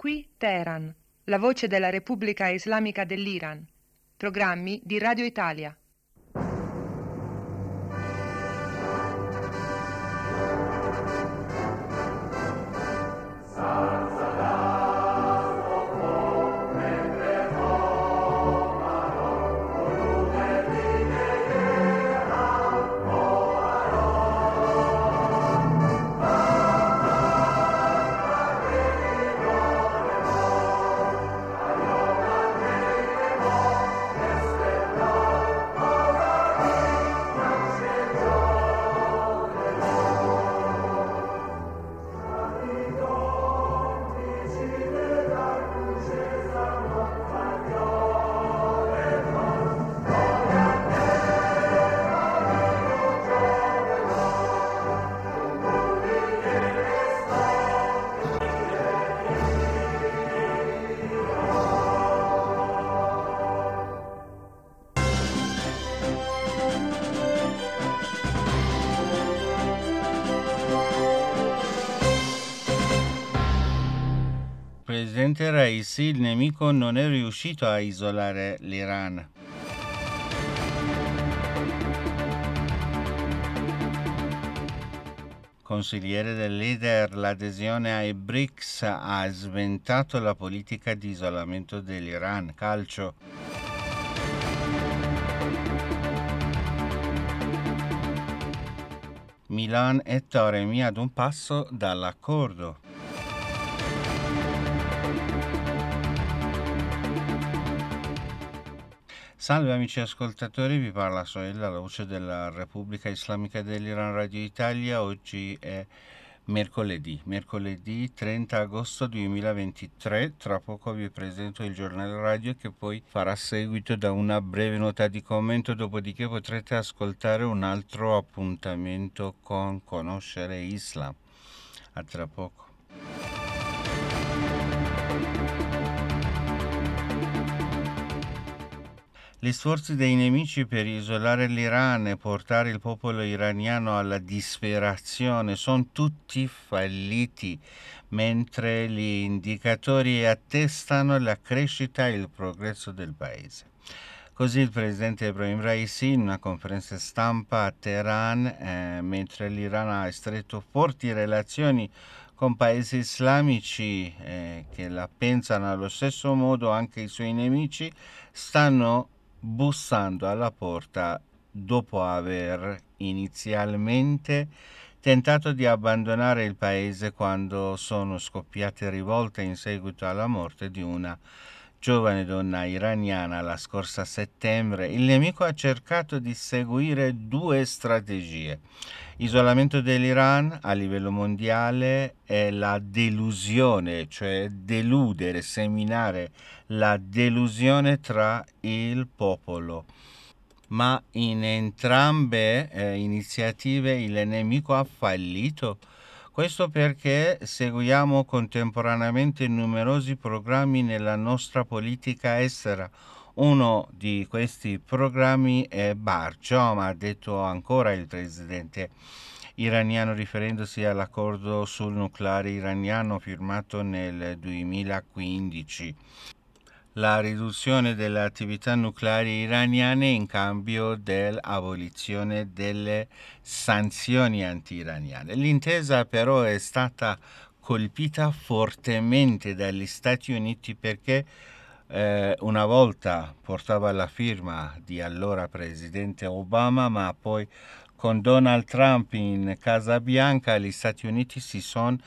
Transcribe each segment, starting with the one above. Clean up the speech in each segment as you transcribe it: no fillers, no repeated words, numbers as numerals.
Qui Teheran, la voce della Repubblica Islamica dell'Iran. Programmi di Radio Italia. Presidente Raisi, il nemico non è riuscito a isolare l'Iran. Consigliere del leader, l'adesione ai BRICS ha sventato la politica di isolamento dell'Iran. Calcio. Milan e Taremi ad un passo dall'accordo. Salve amici ascoltatori, vi parla Sohail, la voce della Repubblica Islamica dell'Iran Radio Italia. Oggi è mercoledì 30 agosto 2023. Tra poco vi presento il giornale radio che poi farà seguito da una breve nota di commento, dopodiché potrete ascoltare un altro appuntamento con Conoscere Islam. A tra poco. Gli sforzi dei nemici per isolare l'Iran e portare il popolo iraniano alla disperazione sono tutti falliti, mentre gli indicatori attestano la crescita e il progresso del paese. Così il presidente Ebrahim Raisi in una conferenza stampa a Teheran, mentre l'Iran ha stretto forti relazioni con paesi islamici che la pensano allo stesso modo, anche i suoi nemici stanno bussando alla porta dopo aver inizialmente tentato di abbandonare il paese quando sono scoppiate rivolte in seguito alla morte di una giovane donna iraniana la scorsa settembre. Il nemico ha cercato di seguire due strategie: isolamento dell'Iran a livello mondiale e la delusione, cioè deludere, seminare la delusione tra il popolo. Ma in entrambe iniziative il nemico ha fallito. Questo perché seguiamo contemporaneamente numerosi programmi nella nostra politica estera. Uno di questi programmi è Barjom, ha detto ancora il presidente iraniano riferendosi all'accordo sul nucleare iraniano firmato nel 2015. La riduzione delle attività nucleari iraniane in cambio dell'abolizione delle sanzioni anti-iraniane. L'intesa però è stata colpita fortemente dagli Stati Uniti perché una volta portava la firma di allora presidente Obama, ma poi con Donald Trump in Casa Bianca gli Stati Uniti si sono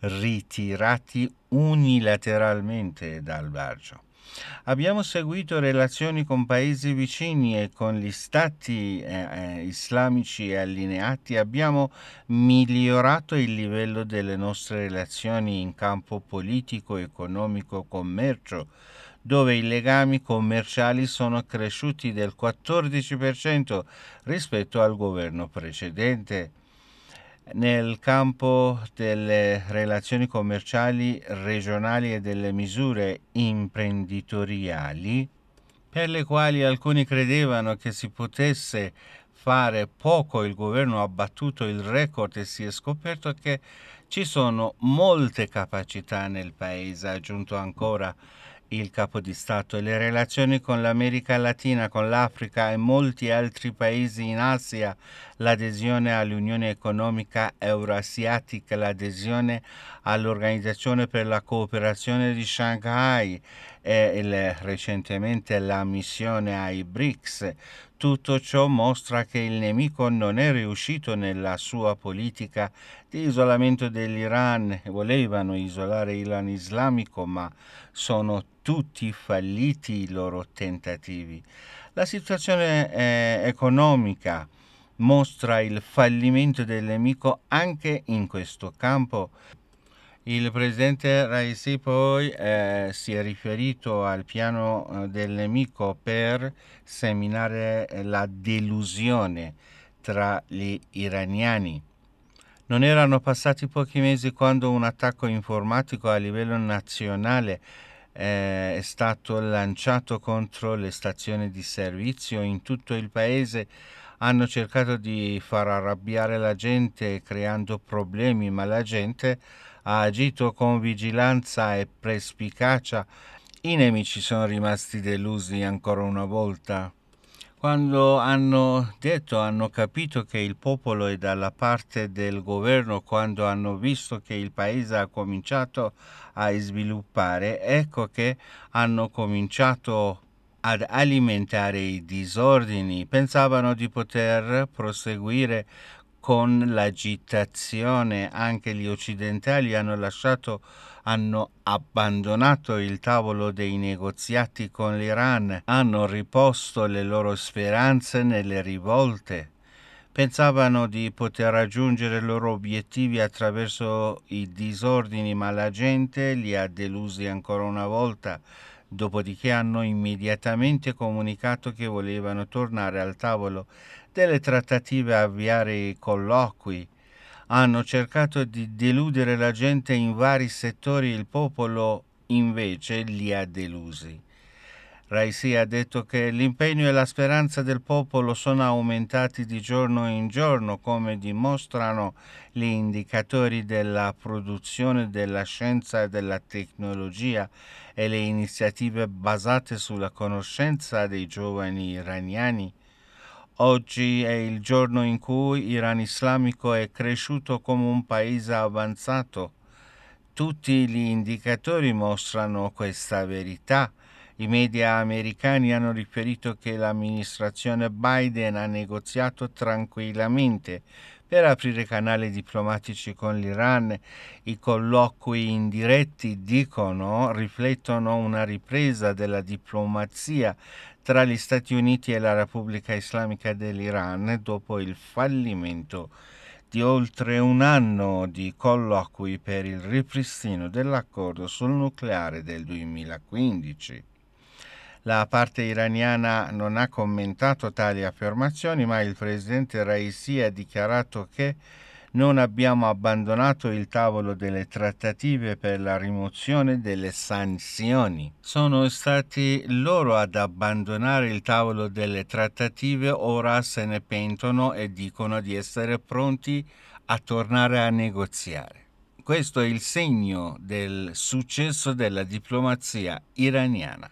ritirati unilateralmente dal Barjom. Abbiamo seguito relazioni con paesi vicini e con gli stati islamici allineati. Abbiamo migliorato il livello delle nostre relazioni in campo politico, economico, commercio, dove i legami commerciali sono cresciuti del 14% rispetto al governo precedente. Nel campo delle relazioni commerciali regionali e delle misure imprenditoriali, per le quali alcuni credevano che si potesse fare poco, il governo ha battuto il record e si è scoperto che Ci sono molte capacità nel paese, ha aggiunto ancora il capo di Stato, e le relazioni con l'America Latina, con l'Africa e molti altri paesi in Asia, l'adesione all'Unione Economica Euroasiatica, l'adesione all'Organizzazione per la Cooperazione di Shanghai e recentemente la missione ai BRICS. Tutto ciò mostra che il nemico non è riuscito nella sua politica di isolamento dell'Iran. Volevano isolare l'Iran islamico, ma sono tutti falliti i loro tentativi. La situazione economica mostra il fallimento del nemico anche in questo campo. Il presidente Raisi poi si è riferito al piano del nemico per seminare la delusione tra gli iraniani. Non erano passati pochi mesi quando un attacco informatico a livello nazionale è stato lanciato contro le stazioni di servizio in tutto il paese. Hanno cercato di far arrabbiare la gente creando problemi, ma la gente ha agito con vigilanza e perspicacia. I nemici sono rimasti delusi ancora una volta. Quando hanno capito che il popolo è dalla parte del governo, quando hanno visto che il paese ha cominciato a sviluppare, ecco che hanno cominciato ad alimentare i disordini. Pensavano di poter proseguire con l'agitazione. Anche gli occidentali hanno abbandonato il tavolo dei negoziati con l'Iran, hanno riposto le loro speranze nelle rivolte. Pensavano di poter raggiungere i loro obiettivi attraverso i disordini, ma la gente li ha delusi ancora una volta. Dopodiché hanno immediatamente comunicato che volevano tornare al tavolo delle trattative e avviare i colloqui. Hanno cercato di deludere la gente in vari settori, il popolo invece li ha delusi. Raisi ha detto che l'impegno e la speranza del popolo sono aumentati di giorno in giorno, come dimostrano gli indicatori della produzione della scienza e della tecnologia e le iniziative basate sulla conoscenza dei giovani iraniani. Oggi è il giorno in cui l'Iran islamico è cresciuto come un paese avanzato. Tutti gli indicatori mostrano questa verità. I media americani hanno riferito che l'amministrazione Biden ha negoziato tranquillamente per aprire canali diplomatici con l'Iran. I colloqui indiretti riflettono una ripresa della diplomazia tra gli Stati Uniti e la Repubblica Islamica dell'Iran dopo il fallimento di oltre un anno di colloqui per il ripristino dell'accordo sul nucleare del 2015. La parte iraniana non ha commentato tali affermazioni, ma il presidente Raisi ha dichiarato che non abbiamo abbandonato il tavolo delle trattative per la rimozione delle sanzioni. Sono stati loro ad abbandonare il tavolo delle trattative, ora se ne pentono e dicono di essere pronti a tornare a negoziare. Questo è il segno del successo della diplomazia iraniana.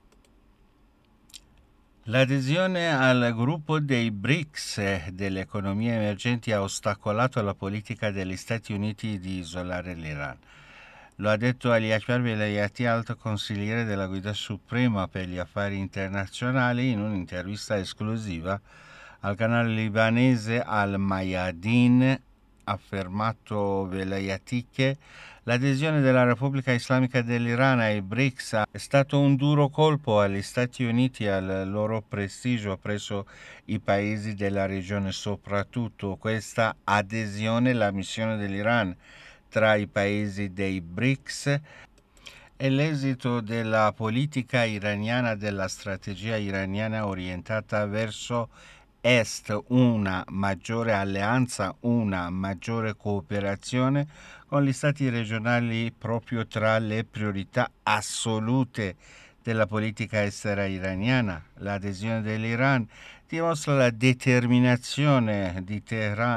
L'adesione al gruppo dei BRICS delle economie emergenti ha ostacolato la politica degli Stati Uniti di isolare l'Iran. Lo ha detto Ali Akbar Velayati, alto consigliere della Guida Suprema per gli affari internazionali, in un'intervista esclusiva al canale libanese Al Mayadin. Affermato Velayati che l'adesione della Repubblica Islamica dell'Iran ai BRICS è stato un duro colpo agli Stati Uniti e al loro prestigio presso i paesi della regione. Soprattutto questa adesione, la missione dell'Iran tra i paesi dei BRICS, è l'esito della politica iraniana, della strategia iraniana orientata verso Est, una maggiore alleanza, una maggiore cooperazione con gli stati regionali proprio tra le priorità assolute della politica estera iraniana. L'adesione dell'Iran dimostra la determinazione di Teheran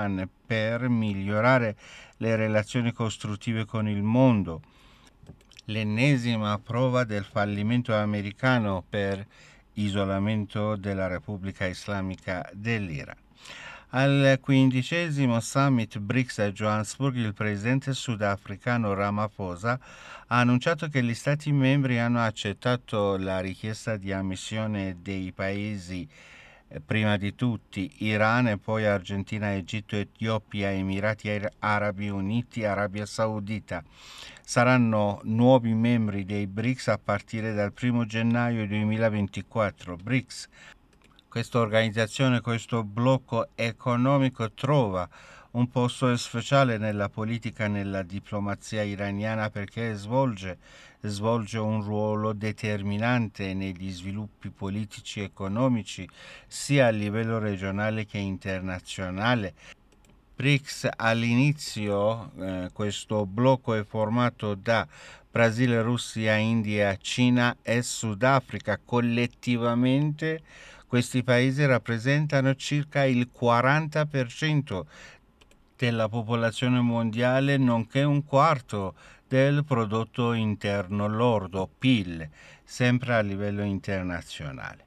per migliorare le relazioni costruttive con il mondo. L'ennesima prova del fallimento americano per isolamento della Repubblica Islamica dell'Iran. Al 15° Summit BRICS a Johannesburg il presidente sudafricano Ramaphosa ha annunciato che gli Stati membri hanno accettato la richiesta di ammissione dei paesi prima di tutti Iran e poi Argentina, Egitto, Etiopia, Emirati Arabi Uniti, Arabia Saudita. Saranno nuovi membri dei BRICS a partire dal 1 gennaio 2024. BRICS, questa organizzazione, questo blocco economico trova un posto speciale nella politica e nella diplomazia iraniana perché svolge un ruolo determinante negli sviluppi politici e economici sia a livello regionale che internazionale. BRICS all'inizio, questo blocco è formato da Brasile, Russia, India, Cina e Sudafrica. Collettivamente questi paesi rappresentano circa il 40% della popolazione mondiale, nonché un quarto del prodotto interno lordo, PIL, sempre a livello internazionale.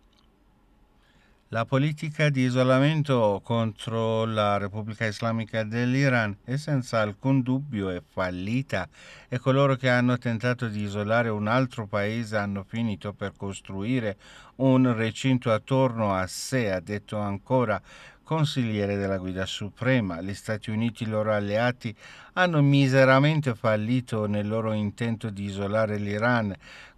La politica di isolamento contro la Repubblica Islamica dell'Iran è senza alcun dubbio fallita e coloro che hanno tentato di isolare un altro paese hanno finito per costruire un recinto attorno a sé, ha detto ancora consigliere della Guida Suprema. Gli Stati Uniti e i loro alleati hanno miseramente fallito nel loro intento di isolare l'Iran.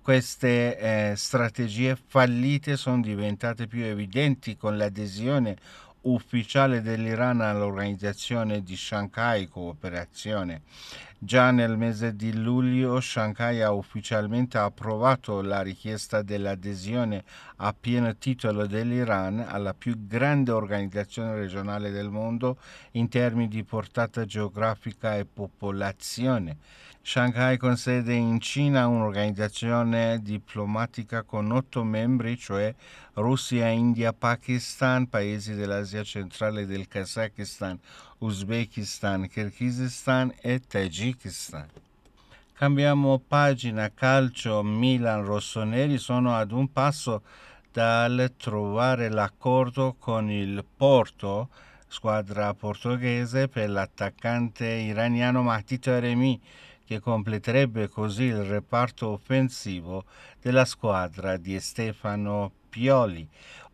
Queste strategie fallite sono diventate più evidenti con l'adesione ufficiale dell'Iran all'organizzazione di Shanghai Cooperazione. Già nel mese di luglio Shanghai ha ufficialmente approvato la richiesta dell'adesione a pieno titolo dell'Iran alla più grande organizzazione regionale del mondo in termini di portata geografica e popolazione. Shanghai con sede in Cina, un'organizzazione diplomatica con 8 membri, cioè Russia, India, Pakistan, paesi dell'Asia centrale e del Kazakistan, Uzbekistan, Kirghizistan e Tagikistan. Cambiamo pagina. Calcio. Milan rossoneri sono ad un passo dal trovare l'accordo con il Porto, squadra portoghese, per l'attaccante iraniano Mahdi Taremi, che completerebbe così il reparto offensivo della squadra di Stefano Pioli.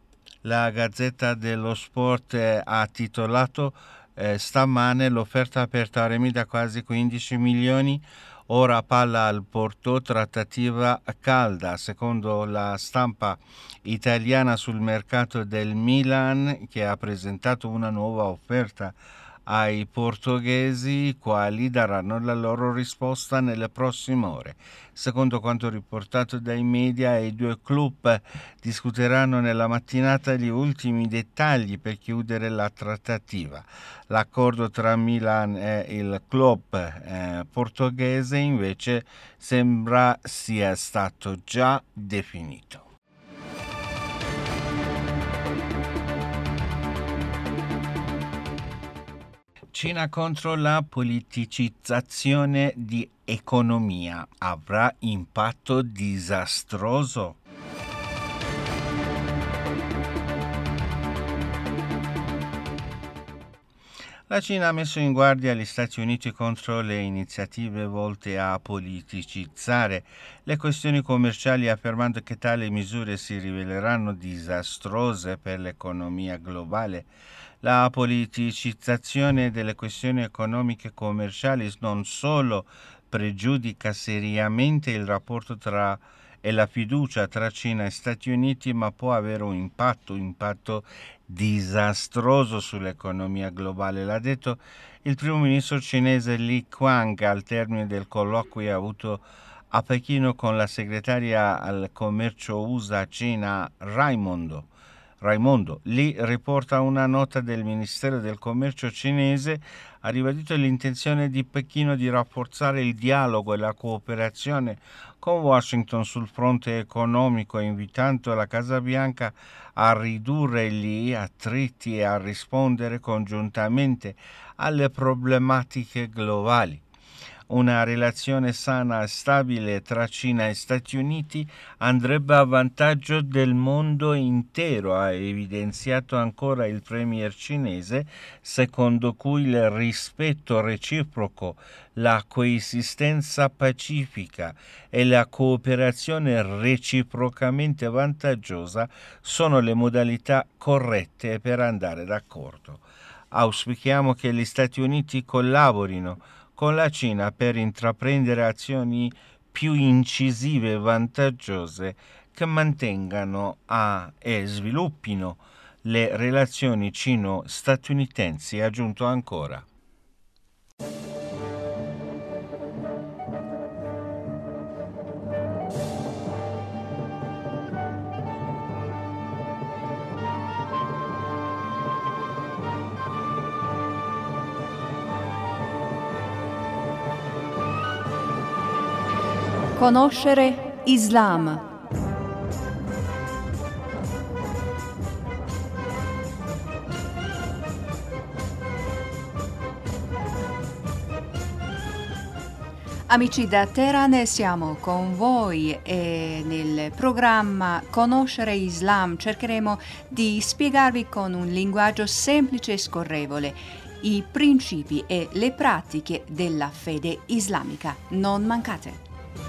La Gazzetta dello Sport ha titolato stamane l'offerta per Taremi da quasi 15 milioni, ora palla al Porto, trattativa calda. Secondo la stampa italiana, sul mercato del Milan, che ha presentato una nuova offerta ai portoghesi, i quali daranno la loro risposta nelle prossime ore. Secondo quanto riportato dai media, i due club discuteranno nella mattinata gli ultimi dettagli per chiudere la trattativa. L'accordo tra Milan e il club portoghese invece sembra sia stato già definito. Cina contro la politicizzazione di economia avrà impatto disastroso? La Cina ha messo in guardia gli Stati Uniti contro le iniziative volte a politicizzare le questioni commerciali, affermando che tali misure si riveleranno disastrose per l'economia globale. La politicizzazione delle questioni economiche e commerciali non solo pregiudica seriamente il rapporto e la fiducia tra Cina e Stati Uniti, ma può avere un impatto disastroso sull'economia globale. L'ha detto il primo ministro cinese Li Qiang al termine del colloquio avuto a Pechino con la segretaria al commercio USA-Cina Raimondo. Raimondo. Lì riporta una nota del Ministero del Commercio cinese, ha ribadito l'intenzione di Pechino di rafforzare il dialogo e la cooperazione con Washington sul fronte economico, invitando la Casa Bianca a ridurre gli attriti e a rispondere congiuntamente alle problematiche globali. Una relazione sana e stabile tra Cina e Stati Uniti andrebbe a vantaggio del mondo intero, ha evidenziato ancora il premier cinese, secondo cui il rispetto reciproco, la coesistenza pacifica e la cooperazione reciprocamente vantaggiosa sono le modalità corrette per andare d'accordo. Auspichiamo che gli Stati Uniti collaborino con la Cina per intraprendere azioni più incisive e vantaggiose che mantengano e sviluppino le relazioni cino-statunitensi, ha aggiunto ancora. Conoscere Islam. Amici da Teheran, siamo con voi e nel programma Conoscere Islam cercheremo di spiegarvi con un linguaggio semplice e scorrevole i principi e le pratiche della fede islamica. Non mancate!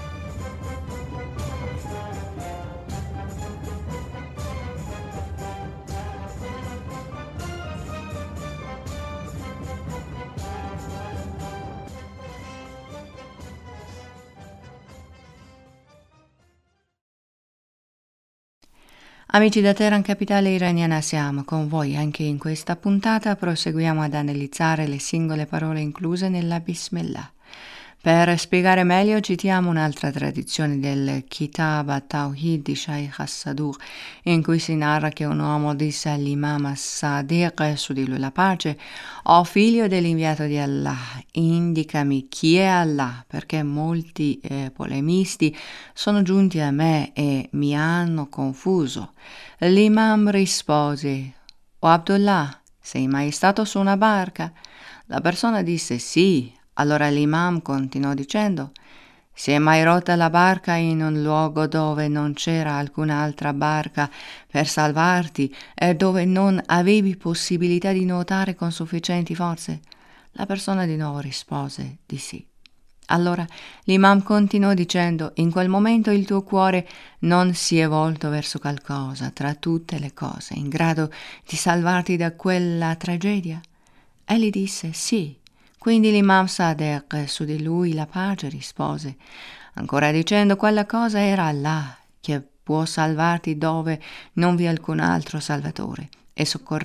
Amici da Teheran, capitale iraniana, siamo con voi anche in questa puntata. Proseguiamo ad analizzare le singole parole incluse nella Bismillah. Per spiegare meglio citiamo un'altra tradizione del Kitab at-Tawhid di Shaykh as-Saduq, in cui si narra che un uomo disse all'imam as-Sadiq, su di lui la pace: «O figlio dell'inviato di Allah, indicami chi è Allah, perché molti polemisti sono giunti a me e mi hanno confuso». L'imam rispose: «O Abdullah, sei mai stato su una barca?» La persona disse sì. Allora l'imam continuò dicendo: «Si è mai rotta la barca in un luogo dove non c'era alcun'altra barca per salvarti e dove non avevi possibilità di nuotare con sufficienti forze?» La persona di nuovo rispose di sì. Allora l'imam continuò dicendo: «In quel momento il tuo cuore non si è volto verso qualcosa tra tutte le cose in grado di salvarti da quella tragedia?» Egli disse sì. Quindi l'imam Sadiq, su di lui la pace, rispose ancora dicendo: «Quella cosa era Allah, che può salvarti dove non vi è alcun altro salvatore, e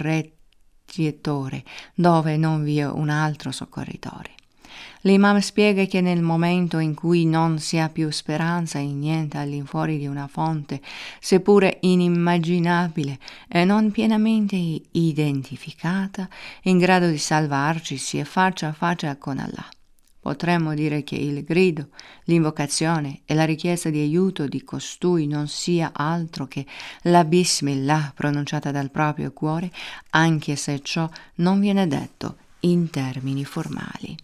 soccorritore dove non vi è un altro soccorritore». L'imam spiega che nel momento in cui non si ha più speranza in niente all'infuori di una fonte, seppure inimmaginabile e non pienamente identificata, in grado di salvarci, si è faccia a faccia con Allah. Potremmo dire che il grido, l'invocazione e la richiesta di aiuto di costui non sia altro che la Bismillah pronunciata dal proprio cuore, anche se ciò non viene detto in termini formali.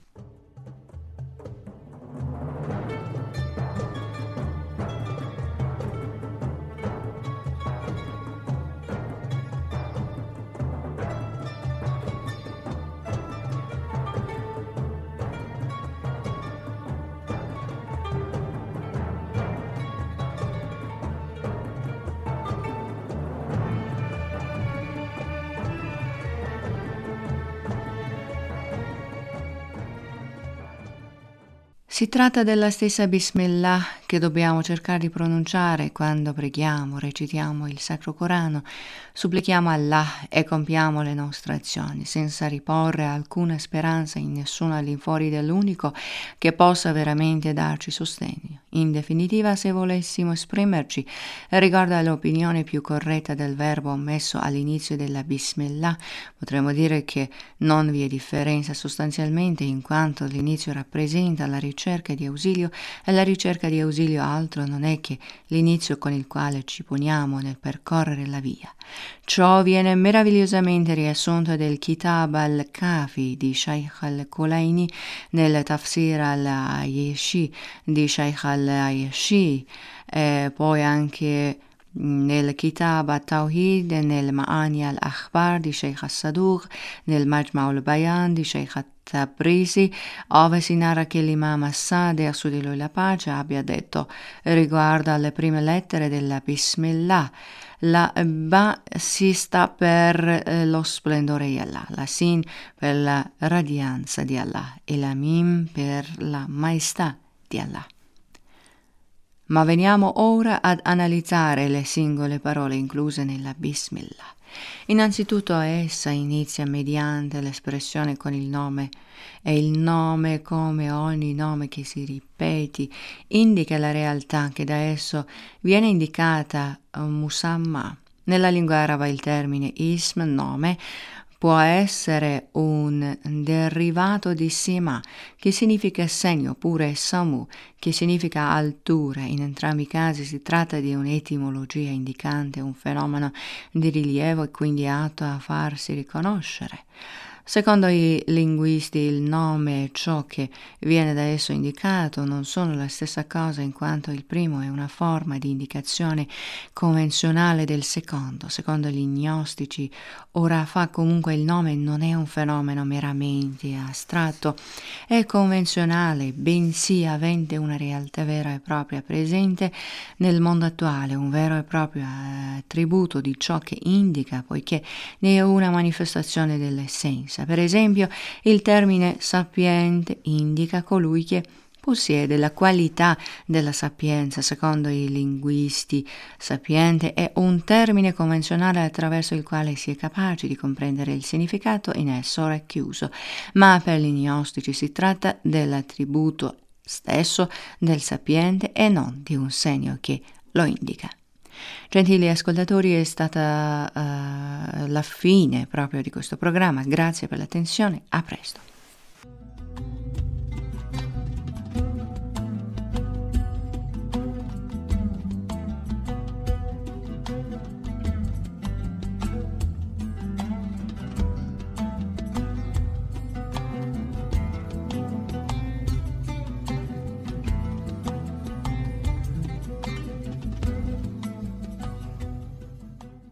Si tratta della stessa Bismillah che dobbiamo cercare di pronunciare quando preghiamo, recitiamo il Sacro Corano, supplichiamo Allah e compiamo le nostre azioni, senza riporre alcuna speranza in nessuno all'infuori dell'unico che possa veramente darci sostegno. In definitiva, se volessimo esprimerci riguardo all'opinione più corretta del verbo messo all'inizio della Bismillah, potremmo dire che non vi è differenza sostanzialmente, in quanto l'inizio rappresenta la ricerca di ausilio e la ricerca di ausilio altro non è che l'inizio con il quale ci poniamo nel percorrere la via. Ciò viene meravigliosamente riassunto del Kitab al-Kafi di Shaykh al-Kulaini, nel Tafsir al-Ayeshi di Shaykh al-Ayeshi, poi anche nel Kitab al-Tawhid, nel Ma'ani al-Akhbar di Sheikh al-Saduq, nel Majma' al-Bayan di Sheikh al-Tabrizi, ove si narra che l'imam As-Sadiq, su di lui la pace, abbia detto riguardo alle prime lettere della Bismillah: la Ba si sta per lo splendore di Allah, la Sin per la radianza di Allah e la Mim per la maestà di Allah. Ma veniamo ora ad analizzare le singole parole incluse nella Bismillah. Innanzitutto essa inizia mediante l'espressione con il nome, e il nome, come ogni nome che si ripeti, indica la realtà che da esso viene indicata musamma. Nella lingua araba il termine ism, nome, può essere un derivato di sima, che significa segno, oppure samu, che significa altura. In entrambi i casi si tratta di un'etimologia indicante un fenomeno di rilievo e quindi atto a farsi riconoscere. Secondo i linguisti il nome e ciò che viene da esso indicato non sono la stessa cosa, in quanto il primo è una forma di indicazione convenzionale del secondo. Secondo gli gnostici, ora fa comunque il nome non è un fenomeno meramente astratto, è convenzionale, bensì avente una realtà vera e propria presente nel mondo attuale, un vero e proprio attributo di ciò che indica, poiché ne è una manifestazione dell'essenza. Per esempio, il termine sapiente indica colui che possiede la qualità della sapienza. Secondo i linguisti, sapiente è un termine convenzionale attraverso il quale si è capaci di comprendere il significato in esso racchiuso, ma per gli gnostici si tratta dell'attributo stesso del sapiente e non di un segno che lo indica. Gentili ascoltatori, è stata la fine proprio di questo programma. Grazie per l'attenzione, a presto.